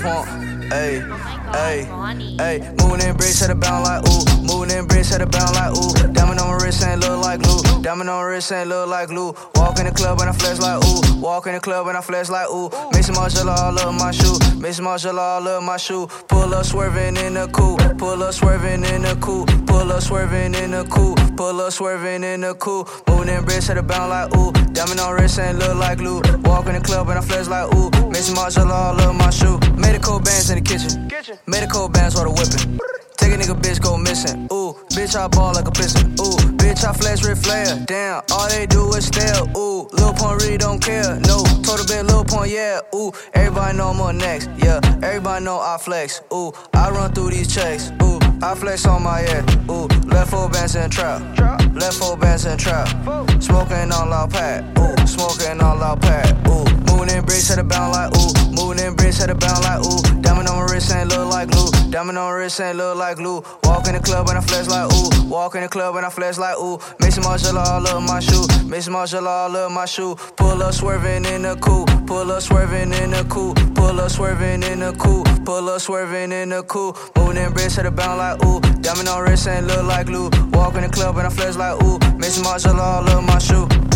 pump. Ayy, ayy, Bonnie. ayy. Moving in bricks, had a bound like ooh. Moving in bricks, had a bound like ooh. Diamond on my wrist ain't look like glue. Diamond on my wrist ain't look like glue. Walk in the club and I flex like ooh. Walk in the club and I flex like ooh. Mix some marshall all up my shoe. Mix some marshall all up my shoe. Pull up swerving in the coupe. Pull up swerving in the coupe. Pull up swerving in the coupe. Pull up swerving in the coupe. Moving in bricks, had a bound like ooh. Diamond on wrist ain't look like glue. Walk in the club and I flex like ooh. Mix some marshall all up my shoe. Made a cold bands in the kitchen. Made a cold bands while the whipping. Take a nigga bitch go missing. Ooh, bitch I ball like a piston. Ooh, bitch I flex Ric Flair. Damn, all they do is stare. Ooh, Lil Pump really don't care. No, told a bit Lil Pump, yeah. Ooh, everybody know I'm on next. Yeah, everybody know I flex. Ooh, I run through these checks. Ooh, I flex on my head. Ooh, left 4 bands in trap. Left 4 bands in trap. Smoking all out pack. Ooh, smoking all out pack. Ooh, moving in bricks, had a bound like ooh. Moving in bricks, had a bound like ooh. Diamond on my wrist ain't look like glue. Diamond on my wrist ain't look like glue. Walk in the club and I flex like ooh. Walk in the club and I flex like ooh. Mix some marshall all up my shoe. Mix some marshall all up my shoe. Pull up swerving in the coupe. Pull up swerving in the coupe. Pull up swerving in the coupe. Pull up swerving in the coupe. Moving in bricks, had a bound like ooh. Diamond on wrist ain't look like glue. Walk in the club and I flex like ooh. Mix some marshall all up my shoe.